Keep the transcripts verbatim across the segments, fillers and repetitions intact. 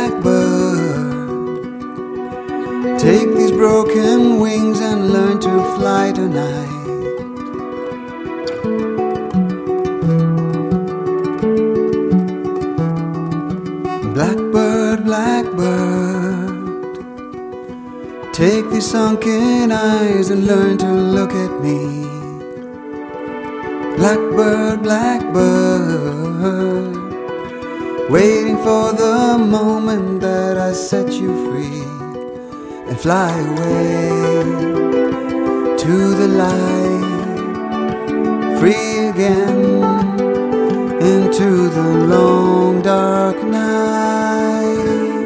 blackbird, take these broken wings and learn to fly tonight. Blackbird, blackbird, take these sunken eyes and learn to look at me. Blackbird, blackbird, waiting for the moment that I set you free and fly away to the light, free again into the long dark night.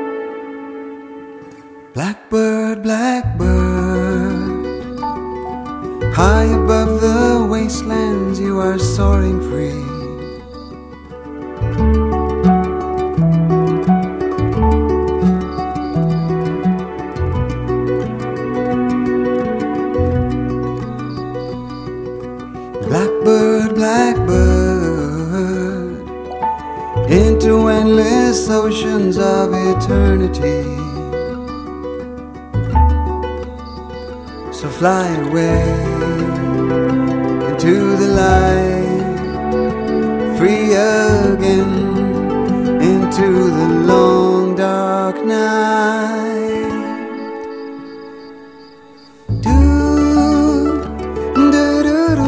Blackbird, blackbird, high above the wastelands you are soaring free. Blackbird, blackbird, into endless oceans of eternity. So fly away into the light, free again into the long dark night. Do, do, do, do.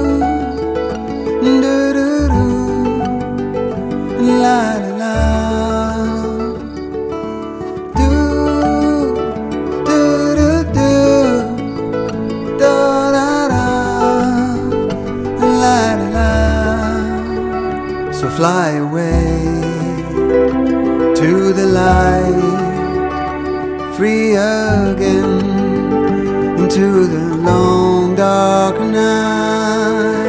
La la la, do do do do, da da da, la la la. So fly away to the light, free again into the long dark night.